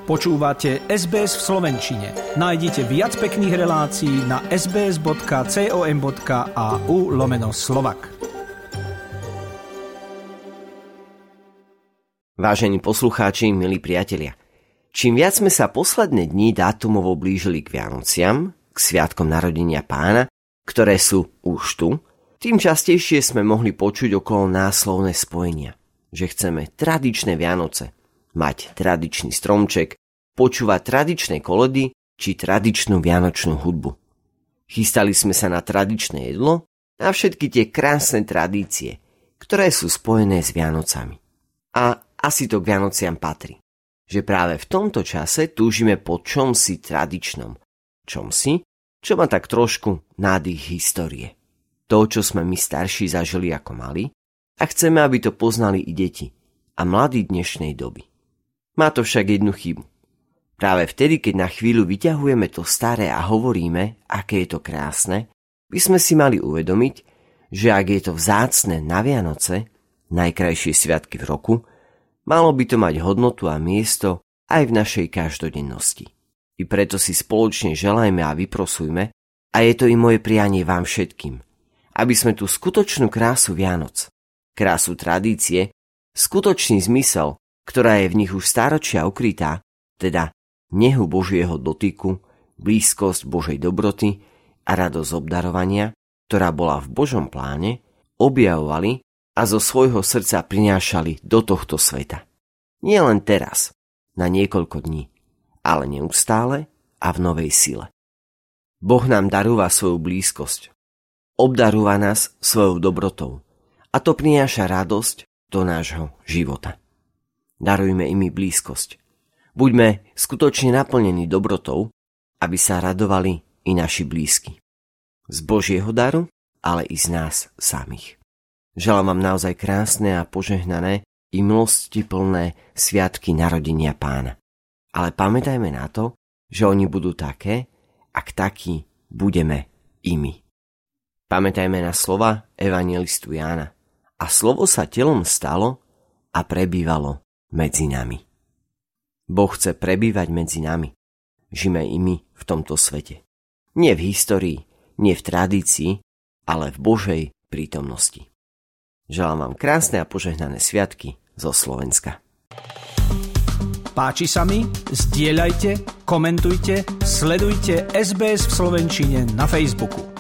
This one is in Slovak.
Počúvate SBS v slovenčine. Nájdite viac pekných relácií na sbs.com.au/Slovak. Vážení poslucháči, milí priatelia, čím viac sme sa posledné dni dátumovo blížili k Vianociam, k sviatkom narodenia Pána, ktoré sú už tu, tým častejšie sme mohli počuť okolo náslovné spojenia, že chceme tradičné Vianoce, mať tradičný stromček, počúvať tradičné koledy či tradičnú vianočnú hudbu. Chystali sme sa na tradičné jedlo a všetky tie krásne tradície, ktoré sú spojené s Vianocami. A asi to k Vianociam patrí, že práve v tomto čase túžime po čomsi tradičnom, čomsi, čo má tak trošku nádych histórie. To, čo sme my starší zažili ako mali, a chceme, aby to poznali i deti a mladí dnešnej doby. Má to však jednu chybu. Práve vtedy, keď na chvíľu vyťahujeme to staré a hovoríme, aké je to krásne, by sme si mali uvedomiť, že ak je to vzácne na Vianoce, najkrajšie sviatky v roku, malo by to mať hodnotu a miesto aj v našej každodennosti. I preto si spoločne želajme a vyprosujme, a je to i moje prianie vám všetkým, aby sme tú skutočnú krásu Vianoc, krásu tradície, skutočný zmysel, ktorá je v nich už stáročia ukrytá, teda nehu Božieho dotyku, blízkosť Božej dobroty a radosť obdarovania, ktorá bola v Božom pláne, objavovali a zo svojho srdca prinášali do tohto sveta. Nie len teraz, na niekoľko dní, ale neustále a v novej sile. Boh nám darúva svoju blízkosť, obdarúva nás svojou dobrotou a to prináša radosť do nášho života. Darujme im blízkosť. Buďme skutočne naplnení dobrotou, aby sa radovali i naši blízky. Z Božieho daru, ale i z nás samých. Želám vám naozaj krásne a požehnané i milostiplné sviatky narodenia Pána. Ale pamätajme na to, že oni budú také, ak takí budeme i my. Pamätajme na slova evanjelistu Jána. A slovo sa telom stalo a prebývalo medzi nami. Boh chce prebývať medzi nami. Žijme i my v tomto svete. Nie v histórii, nie v tradícii, ale v Božej prítomnosti. Želám vám krásne a požehnané sviatky zo Slovenska. Páči sa mi? Zdieľajte, komentujte, sledujte SBS v slovenčine na Facebooku.